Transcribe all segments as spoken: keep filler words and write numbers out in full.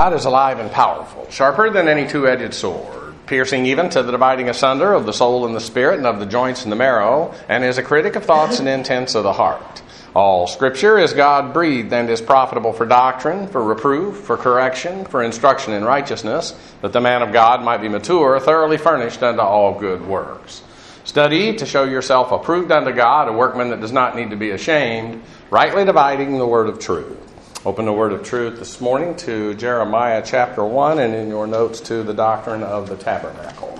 God is alive and powerful, sharper than any two-edged sword, piercing even to the dividing asunder of the soul and the spirit and of the joints and the marrow, and is a critic of thoughts and intents of the heart. All Scripture is God-breathed and is profitable for doctrine, for reproof, for correction, for instruction in righteousness, that the man of God might be mature, thoroughly furnished unto all good works. Study to show yourself approved unto God, a workman that does not need to be ashamed, rightly dividing the word of truth. Open the word of truth this morning to Jeremiah chapter one, and in your notes to the doctrine of the tabernacle.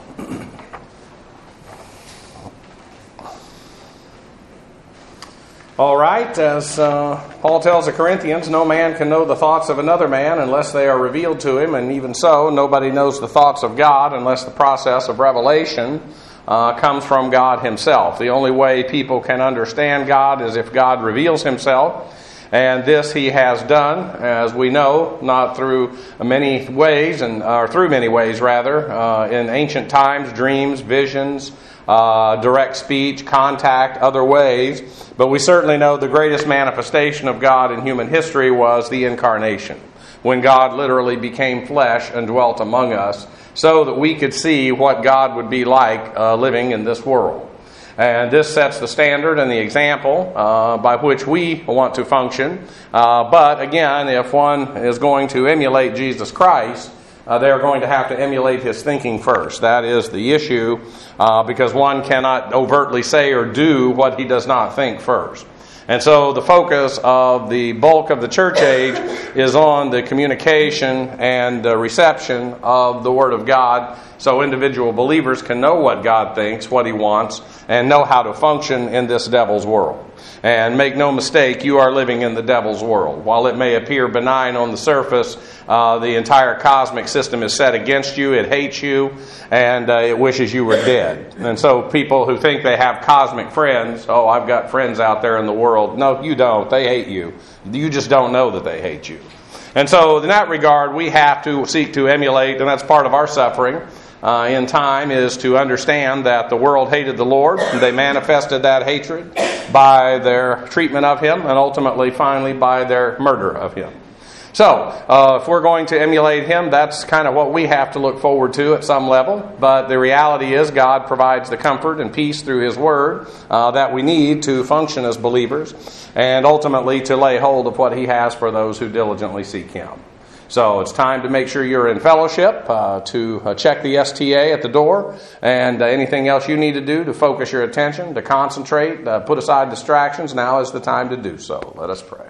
All right, as uh, Paul tells the Corinthians, no man can know the thoughts of another man unless they are revealed to him, and even so, nobody knows the thoughts of God unless the process of revelation uh, comes from God himself. The only way people can understand God is if God reveals himself. And this he has done, as we know, not through many ways, and or through many ways rather, uh, in ancient times, dreams, visions, uh, direct speech, contact, other ways. But we certainly know the greatest manifestation of God in human history was the incarnation, when God literally became flesh and dwelt among us, so that we could see what God would be like uh, living in this world. And this sets the standard and the example uh, by which we want to function. Uh, but again, if one is going to emulate Jesus Christ, uh, they are going to have to emulate his thinking first. That is the issue, uh, because one cannot overtly say or do what he does not think first. And so the focus of the bulk of the church age is on the communication and the reception of the Word of God, so individual believers can know what God thinks, what he wants, and know how to function in this devil's world. And make no mistake, you are living in the devil's world. While it may appear benign on the surface, uh, the entire cosmic system is set against you, it hates you, and uh, it wishes you were dead. And so people who think they have cosmic friends, oh, I've got friends out there in the world. No, you don't. They hate you. You just don't know that they hate you. And so in that regard, we have to seek to emulate, and that's part of our suffering uh, in time, is to understand that the world hated the Lord. They manifested that hatred by their treatment of him, and ultimately, finally, by their murder of him. So, uh, if we're going to emulate him, that's kind of what we have to look forward to at some level. But the reality is God provides the comfort and peace through his word uh, that we need to function as believers, and ultimately to lay hold of what he has for those who diligently seek him. So it's time to make sure you're in fellowship, uh, to uh, check the S T A at the door, and uh, anything else you need to do to focus your attention, to concentrate, uh, put aside distractions. Now is the time to do so. Let us pray.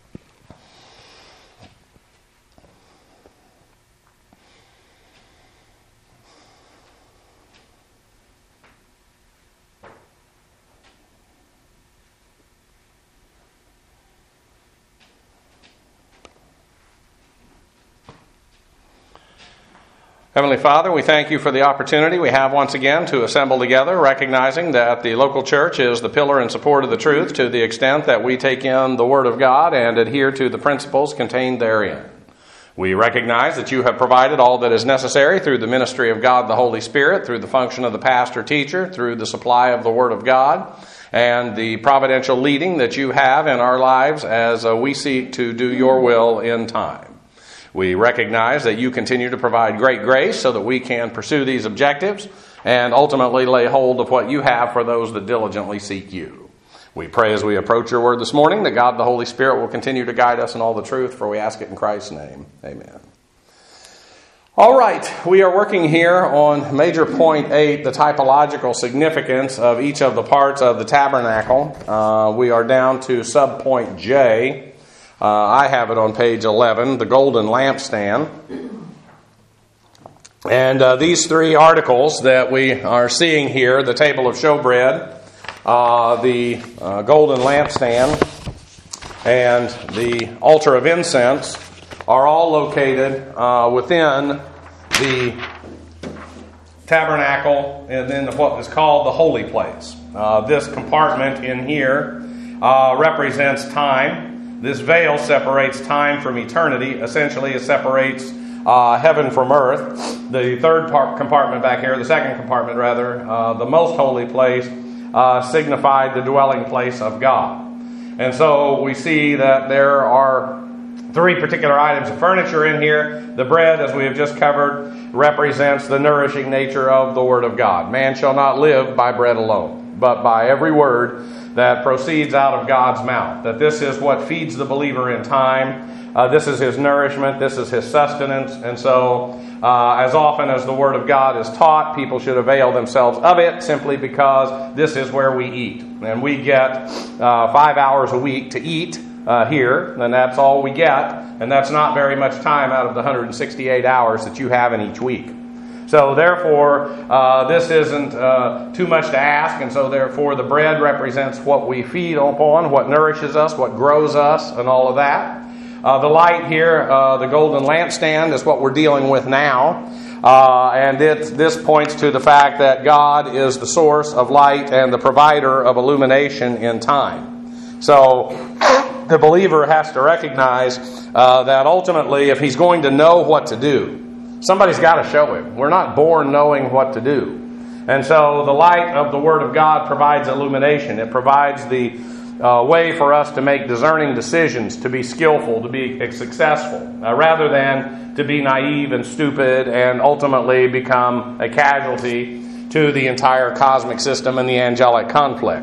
Heavenly Father, we thank you for the opportunity we have once again to assemble together, recognizing that the local church is the pillar and support of the truth to the extent that we take in the Word of God and adhere to the principles contained therein. We recognize that you have provided all that is necessary through the ministry of God the Holy Spirit, through the function of the pastor-teacher, through the supply of the Word of God, and the providential leading that you have in our lives as uh, we seek to do your will in time. We recognize that you continue to provide great grace so that we can pursue these objectives and ultimately lay hold of what you have for those that diligently seek you. We pray as we approach your word this morning that God the Holy Spirit will continue to guide us in all the truth, for we ask it in Christ's name. Amen. All right, we are working here on major point eight, the typological significance of each of the parts of the tabernacle. Uh, we are down to subpoint J. Uh, I have it on page eleven, the golden lampstand. And uh, these three articles that we are seeing here, the table of showbread, uh, the uh, golden lampstand, and the altar of incense, are all located uh, within the tabernacle and then what is called the holy place. Uh, this compartment in here uh, represents time. This veil separates time from eternity. Essentially, it separates uh, heaven from earth. The third part, compartment back here, the second compartment rather, uh, the most holy place, uh, signified the dwelling place of God. And so we see that there are three particular items of furniture in here. The bread, as we have just covered, represents the nourishing nature of the Word of God. Man shall not live by bread alone, but by every word that proceeds out of God's mouth. That this is what feeds the believer in time. Uh, this is his nourishment. This is his sustenance. And so, uh, as often as the Word of God is taught, people should avail themselves of it simply because this is where we eat. And we get uh, five hours a week to eat uh, here, and that's all we get. And that's not very much time out of the one hundred sixty-eight hours that you have in each week. So therefore, uh, this isn't uh, too much to ask, and so therefore the bread represents what we feed upon, what nourishes us, what grows us, and all of that. Uh, the light here, uh, the golden lampstand, is what we're dealing with now. Uh, and it, this points to the fact that God is the source of light and the provider of illumination in time. So the believer has to recognize uh, that ultimately, if he's going to know what to do, somebody's got to show him. We're not born knowing what to do. And so the light of the Word of God provides illumination. It provides the uh, way for us to make discerning decisions, to be skillful, to be successful, uh, rather than to be naive and stupid and ultimately become a casualty to the entire cosmic system and the angelic conflict.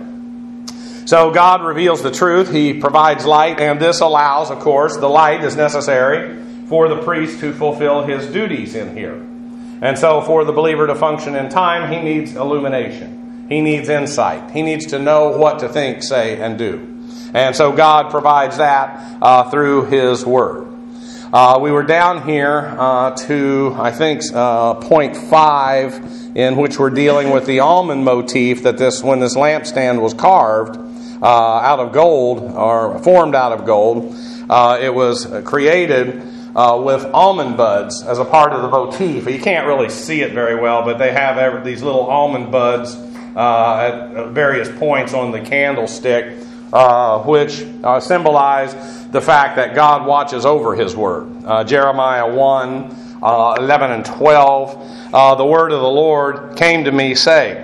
So God reveals the truth. He provides light, and this allows, of course, the light is necessary for the priest to fulfill his duties in here. And so for the believer to function in time, he needs illumination. He needs insight. He needs to know what to think, say, and do. And so God provides that uh, through His Word. Uh, we were down here uh, to, I think, uh, point five, in which we're dealing with the almond motif, that this, when this lampstand was carved uh, out of gold, or formed out of gold, uh, it was created Uh, with almond buds as a part of the motif. You can't really see it very well, but they have every, these little almond buds uh, at various points on the candlestick, uh, which uh, symbolize the fact that God watches over His Word. Uh, Jeremiah one, uh, eleven and twelve, uh, the word of the Lord came to me saying,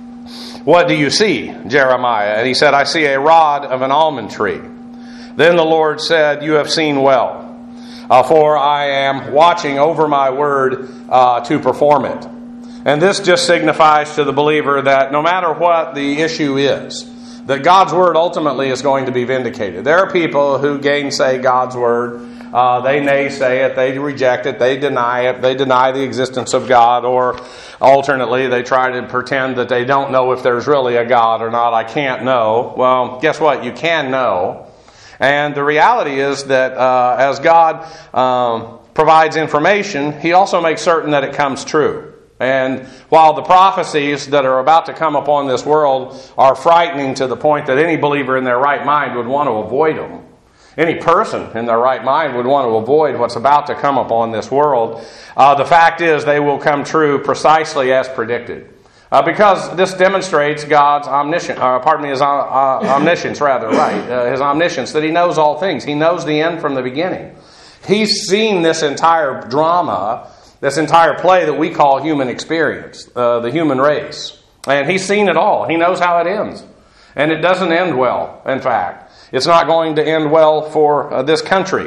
"What do you see, Jeremiah?" And he said, "I see a rod of an almond tree." Then the Lord said, "You have seen well. Uh, for I am watching over my word uh, to perform it." And this just signifies to the believer that no matter what the issue is, that God's word ultimately is going to be vindicated. There are people who gainsay God's word. Uh, they naysay it, they reject it, they deny it, they deny the existence of God, or alternately they try to pretend that they don't know if there's really a God or not. I can't know. Well, guess what? You can know. And the reality is that uh, as God um, provides information, He also makes certain that it comes true. And while the prophecies that are about to come upon this world are frightening to the point that any believer in their right mind would want to avoid them, any person in their right mind would want to avoid what's about to come upon this world, uh, the fact is they will come true precisely as predicted. Uh, because this demonstrates God's omniscience, uh, pardon me, His uh, uh, omniscience, rather, right, uh, His omniscience, that He knows all things. He knows the end from the beginning. He's seen this entire drama, this entire play that we call human experience, uh, the human race. And He's seen it all. He knows how it ends. And it doesn't end well, in fact. It's not going to end well for uh, this country.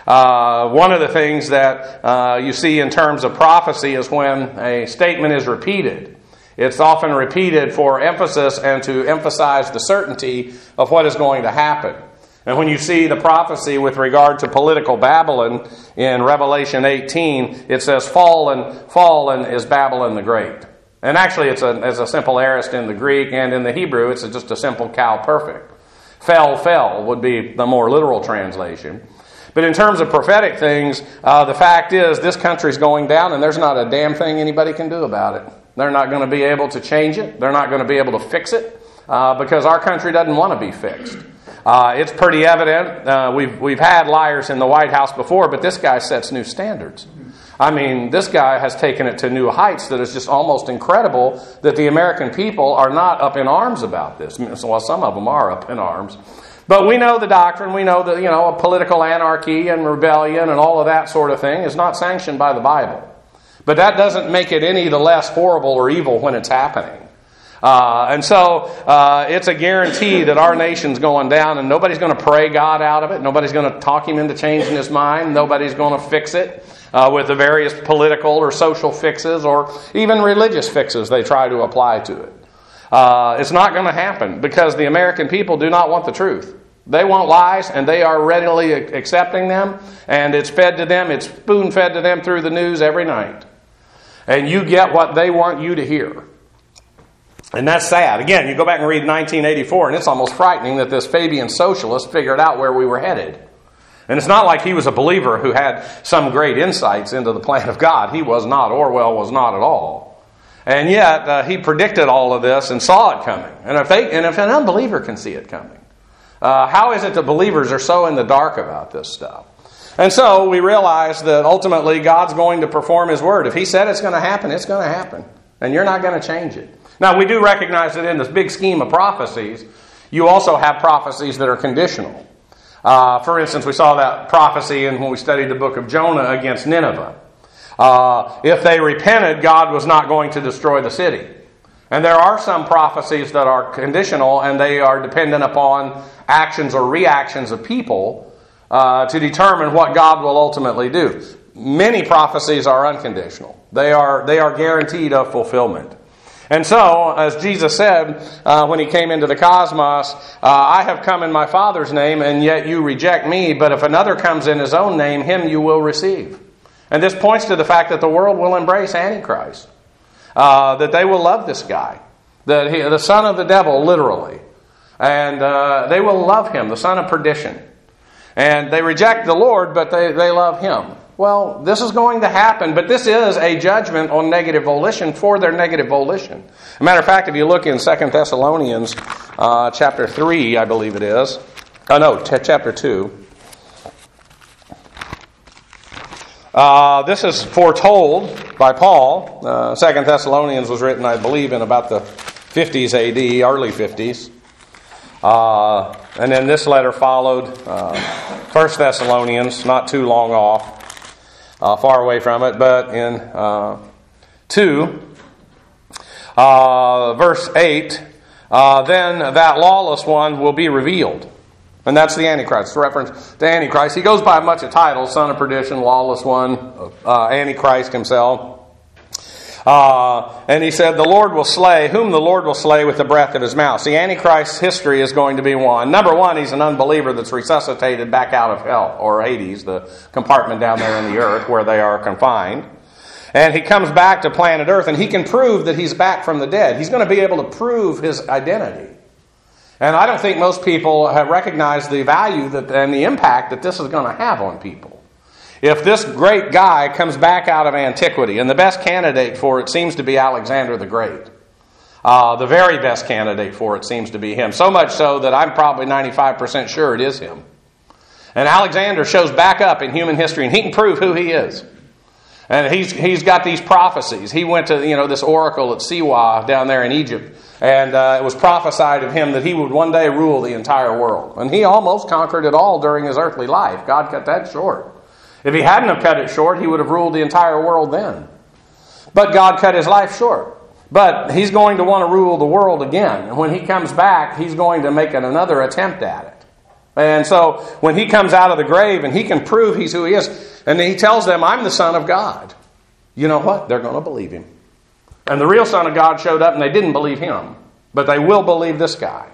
Uh, one of the things that uh, you see in terms of prophecy is when a statement is repeated. It's often repeated for emphasis and to emphasize the certainty of what is going to happen. And when you see the prophecy with regard to political Babylon in Revelation eighteen, it says, "Fallen, fallen is Babylon the Great." And actually it's a, it's a simple aorist in the Greek, and in the Hebrew it's just a simple cow perfect. Fell, fell would be the more literal translation. But in terms of prophetic things, uh, the fact is this country's going down, and there's not a damn thing anybody can do about it. They're not going to be able to change it. They're not going to be able to fix it uh, because our country doesn't want to be fixed. Uh, it's pretty evident. Uh, we've we've had liars in the White House before, but this guy sets new standards. I mean, this guy has taken it to new heights that is just almost incredible that the American people are not up in arms about this. Well, some of them are up in arms. But we know the doctrine. We know that, you know, political anarchy and rebellion and all of that sort of thing is not sanctioned by the Bible. But that doesn't make it any the less horrible or evil when it's happening. Uh, and so uh, it's a guarantee that our nation's going down, and nobody's going to pray God out of it. Nobody's going to talk him into changing his mind. Nobody's going to fix it uh, with the various political or social fixes or even religious fixes they try to apply to it. Uh, it's not going to happen because the American people do not want the truth. They want lies, and they are readily accepting them, and it's fed to them, it's spoon-fed to them through the news every night. And you get what they want you to hear. And that's sad. Again, you go back and read nineteen eighty-four, and it's almost frightening that this Fabian socialist figured out where we were headed. And it's not like he was a believer who had some great insights into the plan of God. He was not. Orwell was not at all. And yet, uh, he predicted all of this and saw it coming. And if, they, and if an unbeliever can see it coming, Uh, how is it that believers are so in the dark about this stuff? And so we realize that ultimately God's going to perform His word. If He said it's going to happen, it's going to happen. And you're not going to change it. Now, we do recognize that in this big scheme of prophecies, you also have prophecies that are conditional. Uh, for instance, we saw that prophecy in when we studied the book of Jonah against Nineveh. Uh, if they repented, God was not going to destroy the city. And there are some prophecies that are conditional, and they are dependent upon actions or reactions of people uh, to determine what God will ultimately do. Many prophecies are unconditional. They are they are guaranteed of fulfillment. And so, as Jesus said uh, when He came into the cosmos, uh, I have come in my Father's name, and yet you reject me. But if another comes in His own name, him you will receive. And this points to the fact that the world will embrace Antichrist. Uh, that they will love this guy, that he, the son of the devil, literally. And uh, they will love him, the son of perdition. And they reject the Lord, but they, they love him. Well, this is going to happen, but this is a judgment on negative volition for their negative volition. As a matter of fact, if you look in Second Thessalonians uh, chapter three, I believe it is. Oh, no, t- chapter two. Uh, this is foretold by Paul. Uh, Second Thessalonians was written, I believe, in about the fifties A D, early fifties. Uh, and then this letter followed uh, First Thessalonians, not too long off, uh, far away from it, but in uh, two, uh, verse eight, uh, then that lawless one will be revealed. And that's the Antichrist. It's a reference to Antichrist. He goes by much of titles: Son of Perdition, Lawless One, uh, Antichrist himself. Uh, and he said, the Lord will slay, whom the Lord will slay with the breath of His mouth. See, Antichrist's history is going to be one. Number one, he's an unbeliever that's resuscitated back out of hell, or Hades, the compartment down there in the earth where they are confined. And he comes back to planet Earth, and he can prove that he's back from the dead. He's going to be able to prove his identity. And I don't think most people have recognized the value that and the impact that this is going to have on people. If this great guy comes back out of antiquity, and the best candidate for it seems to be Alexander the Great. Uh, the very best candidate for it seems to be him. So much so that I'm probably ninety-five percent sure it is him. And Alexander shows back up in human history, and he can prove who he is. And he's he's got these prophecies. He went to you know this oracle at Siwa down there in Egypt. And uh, it was prophesied of him that he would one day rule the entire world. And he almost conquered it all during his earthly life. God cut that short. If He hadn't have cut it short, He would have ruled the entire world then. But God cut his life short. But He's going to want to rule the world again. And when He comes back, He's going to make an, another attempt at it. And so when He comes out of the grave and He can prove He's who He is, and He tells them, I'm the Son of God. You know what? They're going to believe Him. And the real Son of God showed up, and they didn't believe Him. But they will believe this guy.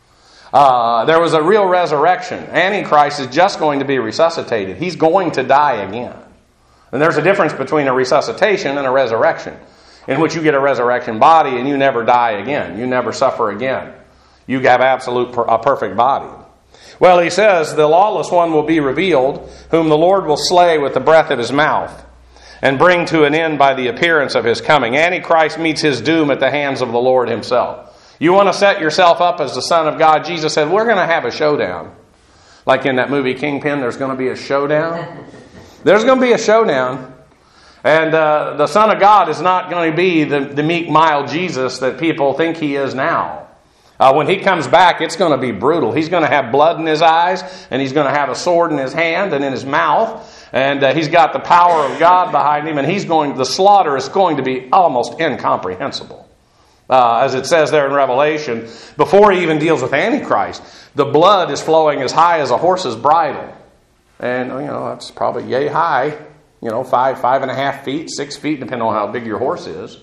Uh, there was a real resurrection. Antichrist is just going to be resuscitated. He's going to die again. And there's a difference between a resuscitation and a resurrection, in which you get a resurrection body and you never die again. You never suffer again. You have absolute, a perfect body. Well, he says, the lawless one will be revealed, whom the Lord will slay with the breath of His mouth, and bring to an end by the appearance of His coming. Antichrist meets his doom at the hands of the Lord Himself. You want to set yourself up as the Son of God? Jesus said, we're going to have a showdown. Like in that movie Kingpin, there's going to be a showdown. There's going to be a showdown. And uh, the Son of God is not going to be the, the meek, mild Jesus that people think He is now. Uh, when He comes back, it's going to be brutal. He's going to have blood in His eyes, and He's going to have a sword in His hand and in His mouth. And uh, He's got the power of God behind Him, and he's going. The slaughter is going to be almost incomprehensible. Uh, as it says there in Revelation, before he even deals with Antichrist, the blood is flowing as high as a horse's bridle. And, you know, that's probably yay high, you know, five, five and a half feet, six feet, depending on how big your horse is.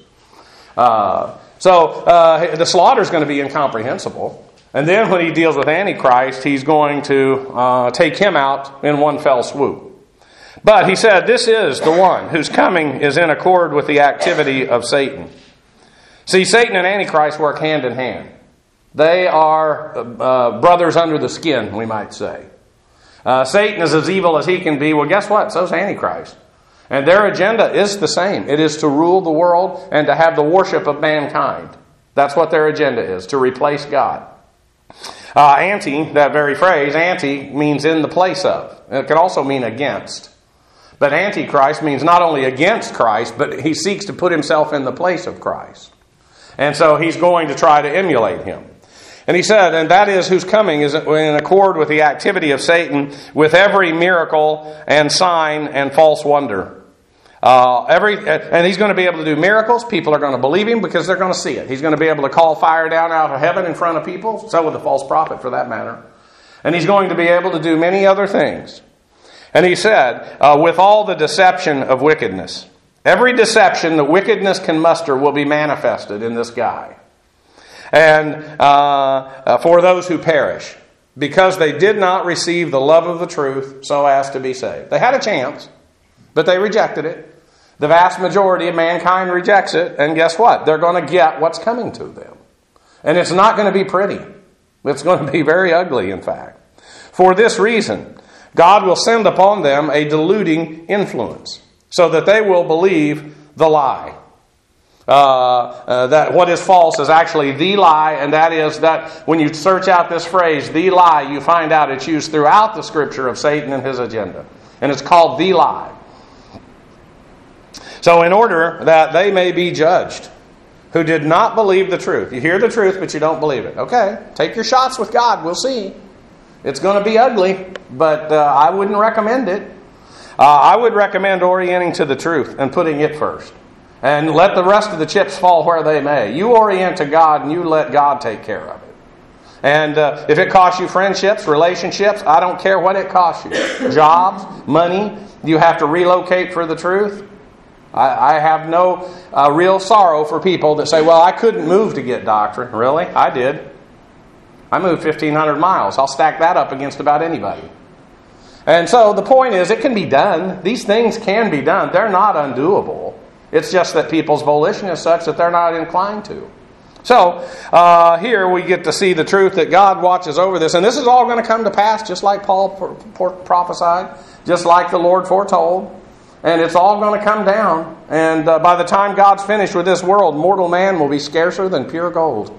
Uh, so uh, the slaughter is going to be incomprehensible. And then when he deals with Antichrist, he's going to uh, take him out in one fell swoop. But he said, this is the one whose coming is in accord with the activity of Satan. See, Satan and Antichrist work hand in hand. They are uh, brothers under the skin, we might say. Uh, Satan is as evil as he can be. Well, guess what? So is Antichrist. And their agenda is the same. It is to rule the world and to have the worship of mankind. That's what their agenda is, to replace God. Uh, anti, that very phrase, anti, means in the place of. It can also mean against. But Antichrist means not only against Christ, but he seeks to put himself in the place of Christ. And so he's going to try to emulate him. And he said, and that is whose coming is in accord with the activity of Satan, with every miracle and sign and false wonder. Uh, every and he's going to be able to do miracles. People are going to believe him because they're going to see it. He's going to be able to call fire down out of heaven in front of people. So would the false prophet, for that matter. And he's going to be able to do many other things. And he said, uh, with all the deception of wickedness. Every deception that wickedness can muster will be manifested in this guy. And uh, uh, for those who perish, because they did not receive the love of the truth so as to be saved. They had a chance, but they rejected it. The vast majority of mankind rejects it, and guess what? They're going to get what's coming to them. And it's not going to be pretty. It's going to be very ugly, in fact. For this reason, God will send upon them a deluding influence, so that they will believe the lie. Uh, uh, that what is false is actually the lie, and that is that when you search out this phrase, the lie, you find out it's used throughout the Scripture of Satan and his agenda. And it's called the lie. So in order that they may be judged, who did not believe the truth. You hear the truth, but you don't believe it. Okay, take your shots with God. We'll see. It's going to be ugly, but uh, I wouldn't recommend it. Uh, I would recommend orienting to the truth and putting it first. And let the rest of the chips fall where they may. You orient to God and you let God take care of it. And uh, if it costs you friendships, relationships, I don't care what it costs you. Jobs, money, you have to relocate for the truth. I, I have no uh, real sorrow for people that say, well, I couldn't move to get doctrine. Really? I did. I moved fifteen hundred miles. I'll stack that up against about anybody. And so the point is, it can be done. These things can be done. They're not undoable. It's just that people's volition is such that they're not inclined to. So, uh, here we get to see the truth that God watches over this. And this is all going to come to pass just like Paul prophesied, just like the Lord foretold. And it's all going to come down. And uh, by the time God's finished with this world, mortal man will be scarcer than pure gold.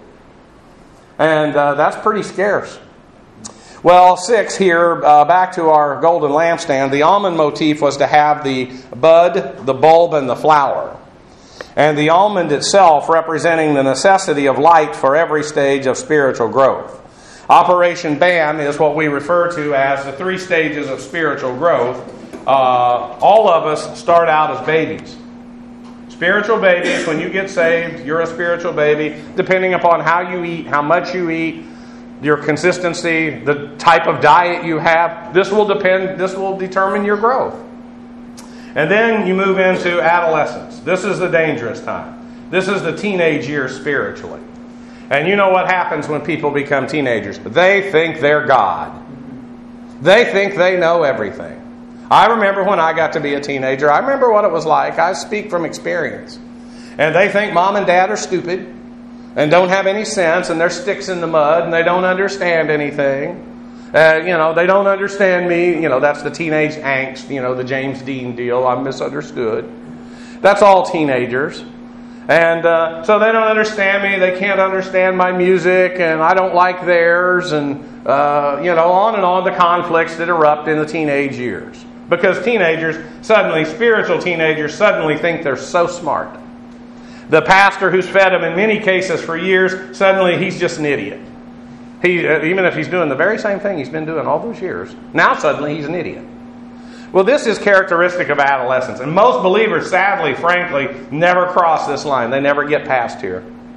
And uh, that's pretty scarce. Well, six here, uh, back to our golden lampstand. The almond motif was to have the bud, the bulb, and the flower. And the almond itself representing the necessity of light for every stage of spiritual growth. Operation BAM is what we refer to as the three stages of spiritual growth. Uh, all of us start out as babies. Spiritual babies, when you get saved, you're a spiritual baby. Depending upon how you eat, how much you eat, your consistency, the type of diet you have, this will depend, this will determine your growth. And then you move into adolescence. This is the dangerous time. This is the teenage years spiritually. And you know what happens when people become teenagers? They think they're God. They think they know everything. I remember when I got to be a teenager, I remember what it was like. I speak from experience. And they think mom and dad are stupid and don't have any sense, and they're sticks in the mud, and they don't understand anything. Uh, you know, they don't understand me. You know, that's the teenage angst, you know, the James Dean deal. I'm misunderstood. That's all teenagers. And uh, so they don't understand me. They can't understand my music, and I don't like theirs, and, uh, you know, on and on the conflicts that erupt in the teenage years. Because teenagers suddenly, spiritual teenagers suddenly think they're so smart. The pastor who's fed them in many cases for years, suddenly he's just an idiot. He, even if he's doing the very same thing he's been doing all those years, now suddenly he's an idiot. Well, this is characteristic of adolescence. And most believers, sadly, frankly, never cross this line. They never get past here.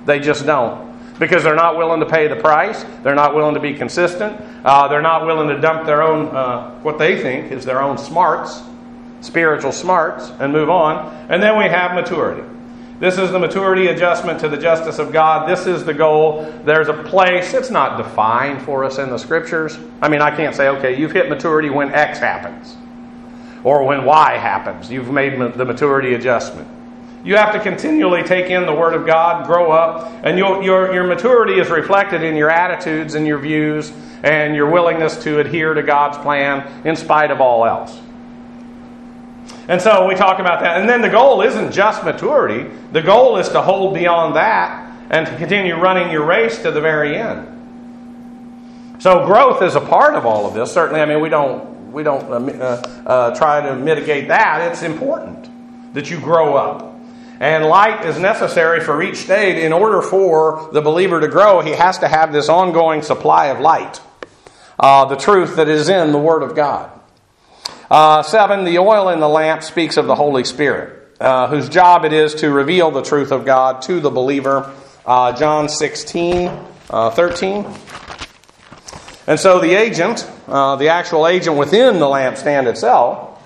They just don't. Because they're not willing to pay the price. They're not willing to be consistent. Uh, they're not willing to dump their own, uh, what they think is their own smarts, spiritual smarts, and move on. And then we have maturity. This is the maturity adjustment to the justice of God. This is the goal. There's a place. It's not defined for us in the Scriptures. I mean, I can't say, okay, you've hit maturity when X happens. Or when Y happens. You've made the maturity adjustment. You have to continually take in the Word of God, grow up, and your, your, your maturity is reflected in your attitudes and your views and your willingness to adhere to God's plan in spite of all else. And so we talk about that. And then the goal isn't just maturity. The goal is to hold beyond that and to continue running your race to the very end. So growth is a part of all of this. Certainly, I mean, we don't, we don't uh, uh, try to mitigate that. It's important that you grow up. And light is necessary for each stage. In order for the believer to grow, he has to have this ongoing supply of light. Uh, the truth that is in the Word of God. Uh, seven, the oil in the lamp speaks of the Holy Spirit, uh, whose job it is to reveal the truth of God to the believer. Uh, John sixteen, uh, thirteen. And so the agent, uh, the actual agent within the lampstand itself,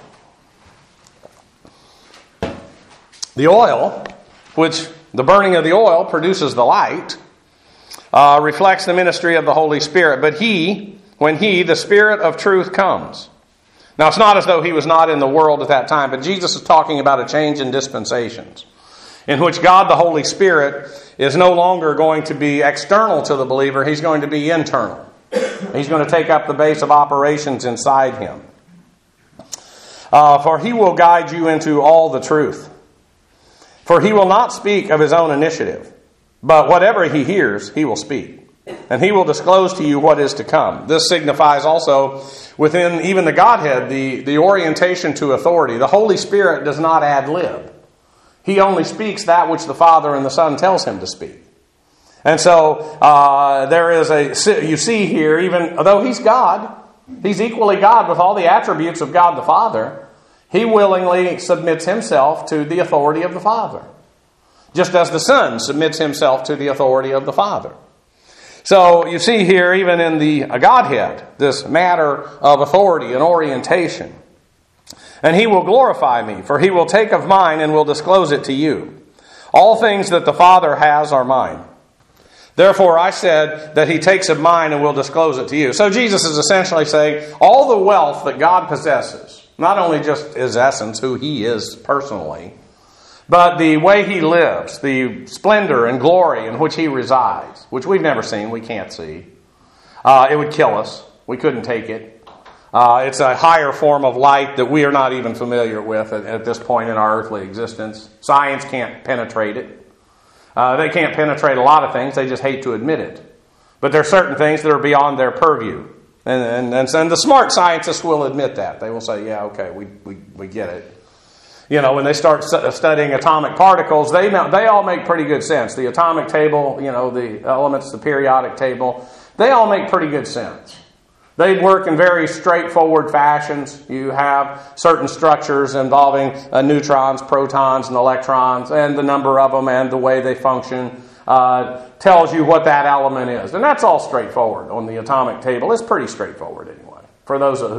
the oil, which the burning of the oil produces the light, uh, reflects the ministry of the Holy Spirit. But he, when he, the Spirit of truth, comes. Now, it's not as though he was not in the world at that time, but Jesus is talking about a change in dispensations, in which God, the Holy Spirit, is no longer going to be external to the believer. He's going to be internal. He's going to take up the base of operations inside him. Uh, for he will guide you into all the truth. For he will not speak of his own initiative, but whatever he hears, he will speak. And he will disclose to you what is to come. This signifies also within even the Godhead, the, the orientation to authority. The Holy Spirit does not ad-lib. He only speaks that which the Father and the Son tells him to speak. And so uh, there is a, you see here, even though he's God, he's equally God with all the attributes of God the Father, he willingly submits himself to the authority of the Father. Just as the Son submits himself to the authority of the Father. So you see here, even in the Godhead, this matter of authority and orientation. And he will glorify me, for he will take of mine and will disclose it to you. All things that the Father has are mine. Therefore I said that he takes of mine and will disclose it to you. So Jesus is essentially saying all the wealth that God possesses, not only just his essence, who he is personally, but the way he lives, the splendor and glory in which he resides, which we've never seen, we can't see. Uh, it would kill us. We couldn't take it. Uh, it's a higher form of light that we are not even familiar with at, at this point in our earthly existence. Science can't penetrate it. Uh, they can't penetrate a lot of things. They just hate to admit it. But there are certain things that are beyond their purview. And, and, and, and the smart scientists will admit that. They will say, yeah, okay, we, we, we get it. You know, when they start studying atomic particles, they they all make pretty good sense. The atomic table, you know, the elements, the periodic table, they all make pretty good sense. They work in very straightforward fashions. You have certain structures involving uh, neutrons, protons, and electrons, and the number of them and the way they function uh, tells you what that element is. And that's all straightforward on the atomic table. It's pretty straightforward anyway, for those who